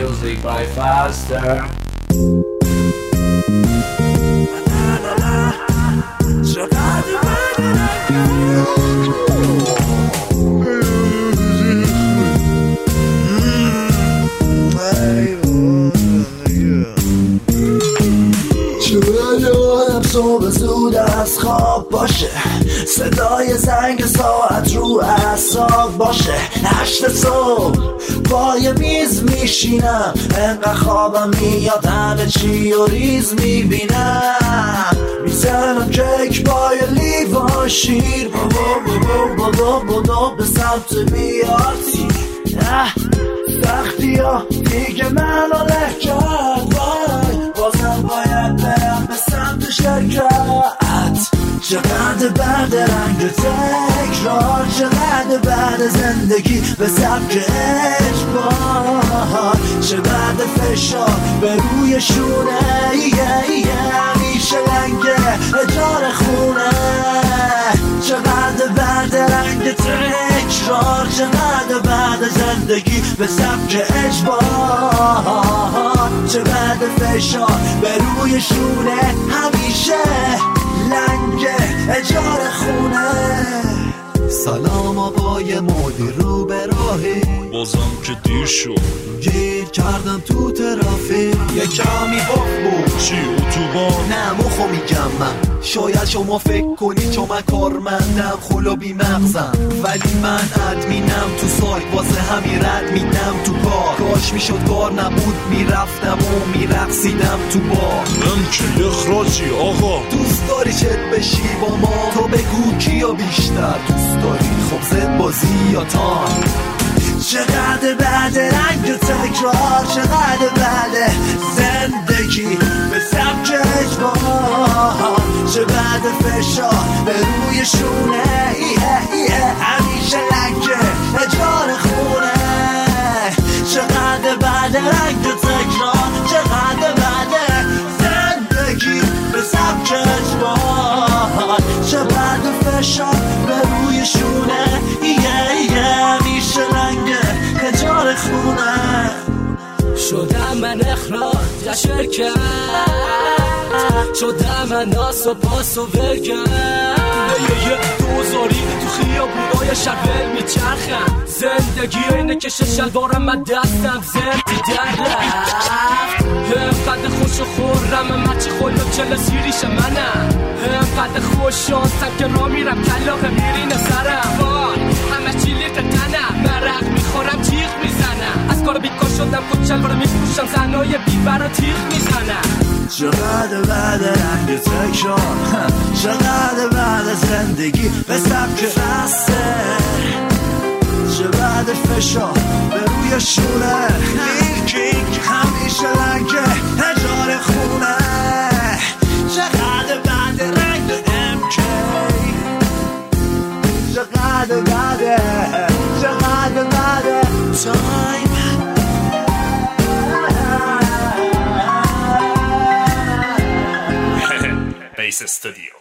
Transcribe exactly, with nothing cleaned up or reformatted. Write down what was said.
music by Faster. صبح زود از خواب باشه، صدای زنگ ساعت رو اعصاب باشه. هشت صبح پای میز میشینم، انقدر خوابم میاد همه چی و ریز میبینم. میزنم کیک پای لیوان شیر، بابا بابا بابا بابا به سمت بیارتی. سختی ها دیگه منو له کرد، وای بازم باید برم به سمت شرکت. چقدر بعد رنگ تکرار، چقدر بعد زندگی به سبک اجبار، چقدر فشار به روی شونه، همیشه لنگه اجاره خونه. چقدر بعد رنگ تکرار، چقدر بعد زندگی به سبک اجبار، چقدر فشار به روی شونه، همیشه لنگ اجاره خونه. سلام آقای مدیر رو به راهی، بازم که دیر شد، گیر کردم تو ترافیک. یه کمی بخ بود چی اتوبان؟ نه مخو میگم من، شاید شما فکر کنید چون من کارمندم خلا بی مغزم، ولی من ادمینم تو سایت، واسه همین رد میدم تو کار. کاش میشد کار نبود، میرفتم و میرقصیدم تو بار. من که اخراجی آقا، دوست داری چت بشی با ما؟ تو بگو کیا بیشتر دوست داری، خب زد بازی یا تان؟ چقدر بعد رنگ تکرار، چقدر بعد زندگی به سبک اجبار، چقدر فشار به روی شونه، ایه ایه همیشه لنگه اجاره خونه. چقدر بعد رنگ تکرار، چقدر بعد زندگی به سبک اجبار، چقدر فشار به روی شونه، ایه ایه همیشه لنگه اجاره خونه. شدم من اخراج از شرکت، شدم من ناس و پاس و ورگم. یه یه دوزاری تو خیابونای شهر میچرخم، زندگی اینه که شلوارم من دستم زمتی در رفت. همقدر خوش و خورم من چه خلو چل سیریش منم، همقدر خوش شانسم که را میرم کلاقه میرین سرم. وای همه چی لیق تنم، مرق میخورم تیغ میزنم، از کار بیکار شدم کت شلوار میفروشم، زنای بیبر و تیغ میزنم. چقدر بعد رنگ تکرار، چقدر بعد زندگی به سبک فسته، چقدر فشار به روی شونه، لیکینگ همیشه لنگه اجاره خونه. چقدر بعد رنگ ام کی، چقدر بعد، چقدر بعد تایم. Bass Studio.